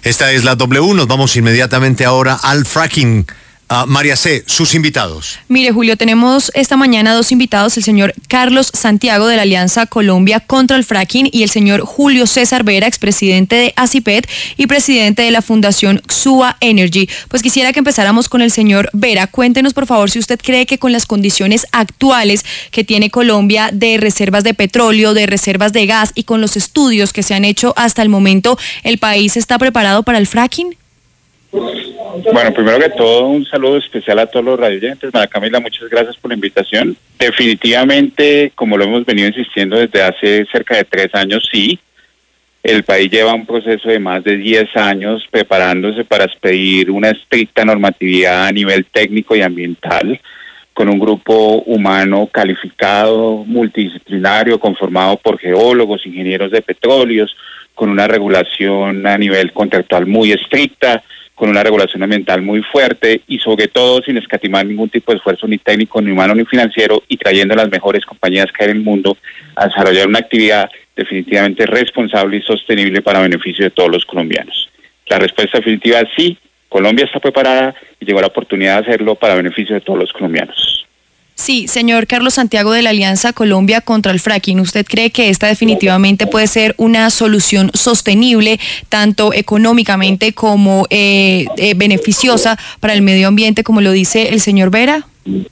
Esta es la W. Nos vamos inmediatamente ahora al fracking. María C., sus invitados. Mire, Julio, tenemos esta mañana dos invitados, el señor Carlos Santiago de la Alianza Colombia contra el Fracking y el señor Julio César Vera, expresidente de ACIPET y presidente de la Fundación XUA Energy. Pues quisiera que empezáramos con el señor Vera. Cuéntenos, por favor, si usted cree que con las condiciones actuales que tiene Colombia de reservas de petróleo, de reservas de gas y con los estudios que se han hecho hasta el momento, ¿el país está preparado para el fracking? Bueno, primero que todo, un saludo especial a todos los radioyentes. María Camila, muchas gracias por la invitación. Definitivamente, como lo hemos venido insistiendo desde hace cerca de 3 años, sí, el país lleva un proceso de más de 10 años preparándose para expedir una estricta normatividad a nivel técnico y ambiental, con un grupo humano calificado, multidisciplinario, conformado por geólogos, ingenieros de petróleos, con una regulación a nivel contractual muy estricta, con una regulación ambiental muy fuerte y sobre todo sin escatimar ningún tipo de esfuerzo ni técnico, ni humano, ni financiero, y trayendo a las mejores compañías que hay en el mundo a desarrollar una actividad definitivamente responsable y sostenible para beneficio de todos los colombianos. La respuesta definitiva es sí, Colombia está preparada y llegó la oportunidad de hacerlo para beneficio de todos los colombianos. Sí, señor Carlos Santiago de la Alianza Colombia contra el Fracking, ¿usted cree que esta definitivamente puede ser una solución sostenible, tanto económicamente como beneficiosa para el medio ambiente, como lo dice el señor Vera?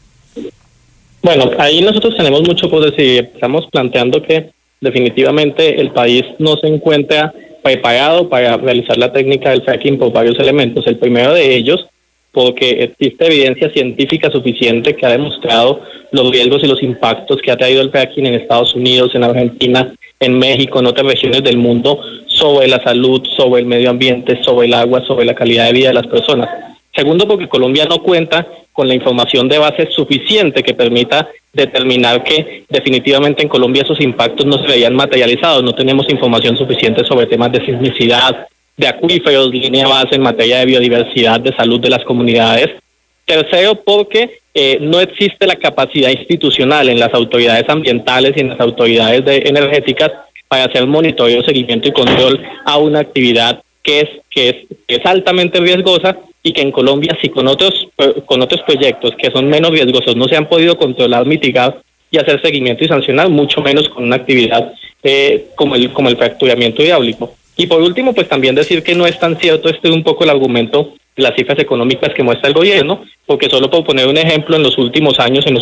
Bueno, ahí nosotros tenemos mucho por decir. Estamos planteando que definitivamente el país no se encuentra preparado para realizar la técnica del fracking por varios elementos. El primero de ellos, porque existe evidencia científica suficiente que ha demostrado los riesgos y los impactos que ha traído el fracking en Estados Unidos, en Argentina, en México, en otras regiones del mundo, sobre la salud, sobre el medio ambiente, sobre el agua, sobre la calidad de vida de las personas. Segundo, porque Colombia no cuenta con la información de base suficiente que permita determinar que definitivamente en Colombia esos impactos no se veían materializados. No tenemos información suficiente sobre temas de sismicidad, de acuíferos, línea base en materia de biodiversidad, de salud de las comunidades. Tercero, porque no existe la capacidad institucional en las autoridades ambientales y en las autoridades energéticas para hacer monitoreo, seguimiento y control a una actividad que es altamente riesgosa y que en Colombia, si con otros proyectos que son menos riesgosos no se han podido controlar, mitigar y hacer seguimiento y sancionar, mucho menos con una actividad como el fracturamiento hidráulico. Y por último, pues también decir que no es tan cierto un poco el argumento de las cifras económicas que muestra el gobierno, porque solo por poner un ejemplo, en los últimos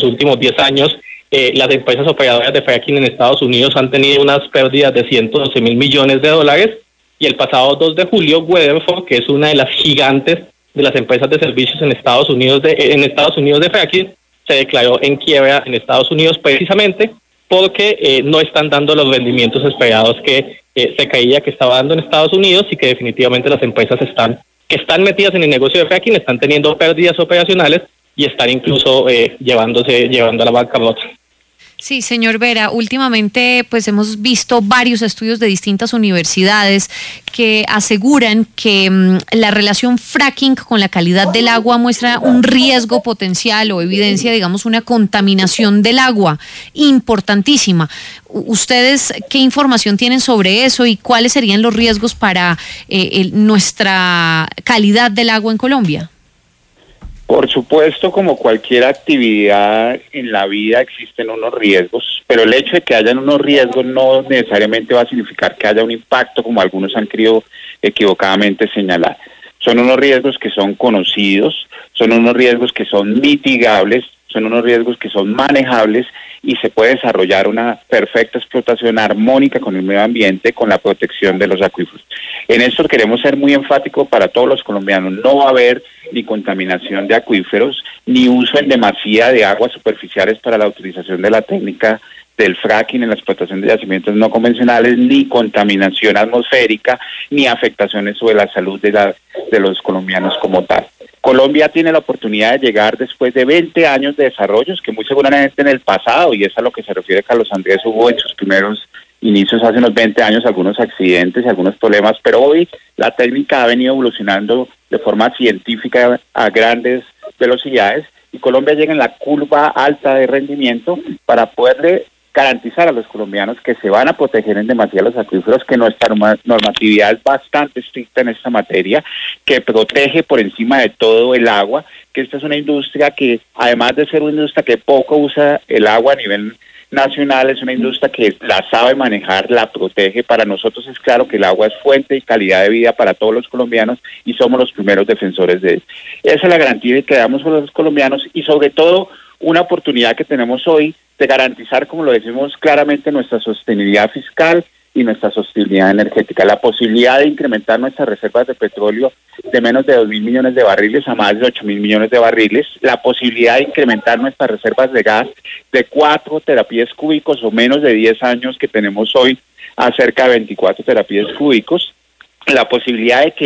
10 años, las empresas operadoras de fracking en Estados Unidos han tenido unas pérdidas de 112.000 millones de dólares, y el pasado 2 de julio, Weatherford, que es una de las gigantes de las empresas de servicios en Estados Unidos de fracking, se declaró en quiebra en Estados Unidos precisamente porque no están dando los rendimientos esperados que se creía que estaba dando en Estados Unidos, y que definitivamente las empresas que están metidas en el negocio de fracking están teniendo pérdidas operacionales y están incluso llevando a la bancarrota. Sí, señor Vera, últimamente pues hemos visto varios estudios de distintas universidades que aseguran que la relación fracking con la calidad del agua muestra un riesgo potencial o evidencia, digamos, una contaminación del agua importantísima. ¿Ustedes qué información tienen sobre eso y cuáles serían los riesgos para nuestra calidad del agua en Colombia? Por supuesto, como cualquier actividad en la vida existen unos riesgos, pero el hecho de que hayan unos riesgos no necesariamente va a significar que haya un impacto, como algunos han querido equivocadamente señalar. Son unos riesgos que son conocidos, son unos riesgos que son mitigables, son unos riesgos que son manejables, y se puede desarrollar una perfecta explotación armónica con el medio ambiente, con la protección de los acuíferos. En esto queremos ser muy enfáticos para todos los colombianos. No va a haber ni contaminación de acuíferos, ni uso en demasía de aguas superficiales para la utilización de la técnica del fracking en la explotación de yacimientos no convencionales, ni contaminación atmosférica, ni afectaciones sobre la salud de los colombianos como tal. Colombia tiene la oportunidad de llegar después de 20 años de desarrollos, que muy seguramente en el pasado, y es a lo que se refiere Carlos Andrés, hubo en sus primeros inicios hace unos 20 años algunos accidentes y algunos problemas, pero hoy la técnica ha venido evolucionando de forma científica a grandes velocidades, y Colombia llega en la curva alta de rendimiento para poderle garantizar a los colombianos que se van a proteger en demasía los acuíferos, que nuestra normatividad es bastante estricta en esta materia, que protege por encima de todo el agua, que esta es una industria que, además de ser una industria que poco usa el agua a nivel nacional, es una industria que la sabe manejar, la protege. Para nosotros es claro que el agua es fuente y calidad de vida para todos los colombianos y somos los primeros defensores de él. Esa es la garantía que damos a los colombianos y sobre todo una oportunidad que tenemos hoy de garantizar, como lo decimos claramente, nuestra sostenibilidad fiscal y nuestra sostenibilidad energética, la posibilidad de incrementar nuestras reservas de petróleo de menos de 2.000 millones de barriles a más de 8.000 millones de barriles, la posibilidad de incrementar nuestras reservas de gas de 4 terapias cúbicos o menos de 10 años que tenemos hoy a cerca de 24 terapias cúbicos, la posibilidad de que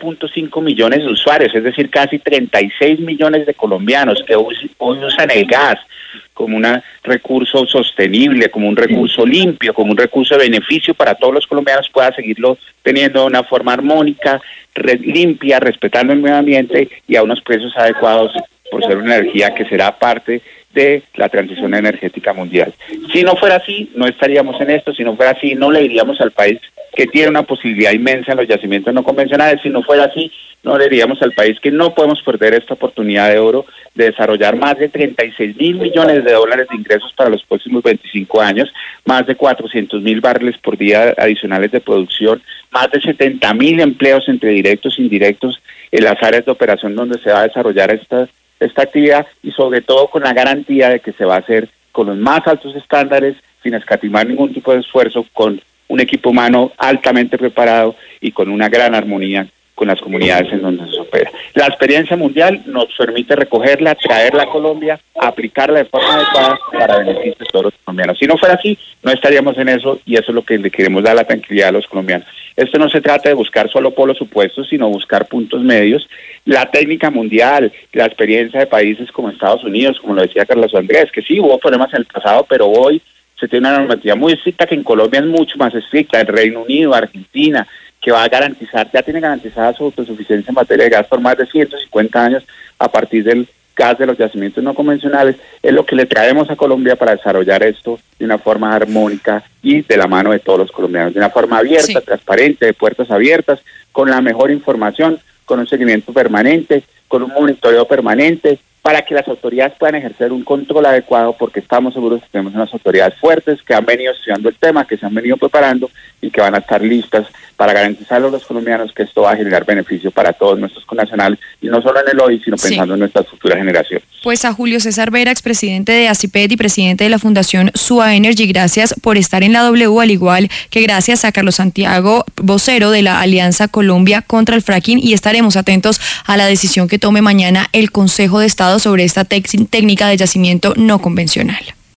9.5 millones de usuarios, es decir, casi 36 millones de colombianos que hoy usan el gas como un recurso sostenible, como un recurso limpio, como un recurso de beneficio para todos los colombianos, pueda seguirlo teniendo de una forma armónica, limpia, respetando el medio ambiente y a unos precios adecuados por ser una energía que será parte de la transición energética mundial. Si no fuera así, no estaríamos en esto. Si no fuera así, no le diríamos al país que tiene una posibilidad inmensa en los yacimientos no convencionales. Si no fuera así, no le diríamos al país que no podemos perder esta oportunidad de oro de desarrollar más de 36.000 millones de dólares de ingresos para los próximos 25 años, más de 400.000 barriles por día adicionales de producción, más de 70.000 empleos entre directos e indirectos en las áreas de operación donde se va a desarrollar esta actividad y sobre todo con la garantía de que se va a hacer con los más altos estándares, sin escatimar ningún tipo de esfuerzo, con un equipo humano altamente preparado y con una gran armonía con las comunidades en donde se opera. La experiencia mundial nos permite recogerla, traerla a Colombia, aplicarla de forma adecuada para beneficio de todos los colombianos. Si no fuera así, no estaríamos en eso y eso es lo que le queremos dar la tranquilidad a los colombianos. Esto no se trata de buscar solo polos opuestos, sino buscar puntos medios. La técnica mundial, la experiencia de países como Estados Unidos, como lo decía Carlos Andrés, que sí hubo problemas en el pasado, pero hoy se tiene una normativa muy estricta que en Colombia es mucho más estricta, en Reino Unido, Argentina, que va a garantizar, ya tiene garantizada su autosuficiencia en materia de gas por más de 150 años a partir del gas de los yacimientos no convencionales. Es lo que le traemos a Colombia para desarrollar esto de una forma armónica y de la mano de todos los colombianos, de una forma abierta, transparente, de puertas abiertas, con la mejor información, con un seguimiento permanente, con un monitoreo permanente, para que las autoridades puedan ejercer un control adecuado, porque estamos seguros que tenemos unas autoridades fuertes que han venido estudiando el tema, que se han venido preparando y que van a estar listas para garantizarle a los colombianos que esto va a generar beneficio para todos nuestros connacionales, y no solo en el hoy, sino pensando en nuestras futuras generaciones. Pues a Julio César Vera, expresidente de ACIPET y presidente de la Fundación SUA Energy, gracias por estar en la W, al igual que gracias a Carlos Santiago, vocero de la Alianza Colombia contra el Fracking, y estaremos atentos a la decisión que tome mañana el Consejo de Estado sobre esta técnica de yacimiento no convencional.